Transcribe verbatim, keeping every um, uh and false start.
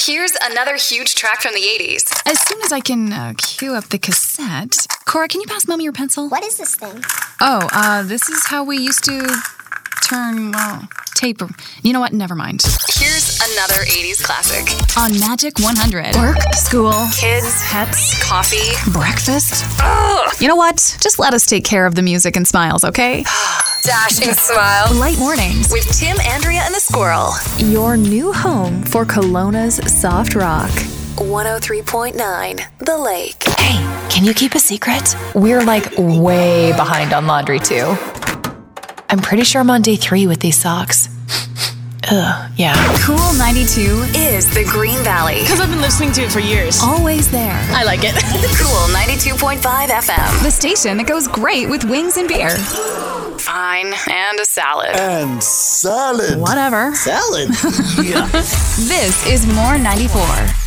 Here's another huge track from the eighties. As soon as I can uh, cue up the cassette. Cora, can you pass Mommy your pencil? What is this thing? Oh, uh, this is how we used to turn, well, tape. You know what? Never mind. Here's another eighties classic. On Magic one hundred. Work, school, Kids, pets, coffee. breakfast. Ugh. You know what? Just let us take care of the music and smiles, okay? Dashing smile. Light mornings. With Tim, Andrea, and the Squirrel. Your new home for Kelowna's soft rock. one oh three point nine, The Lake. Hey, can you keep a secret? We're like way behind on laundry too. I'm pretty sure I'm on day three with these socks. Ugh, yeah. Cool ninety-two. Is the Green Valley. Because I've been listening to it for years. Always there. I like it. Cool ninety-two point five F M. The station that goes great with wings and beer. Fine, and a salad. And salad. Whatever. Salad? Yeah. This is More ninety-four.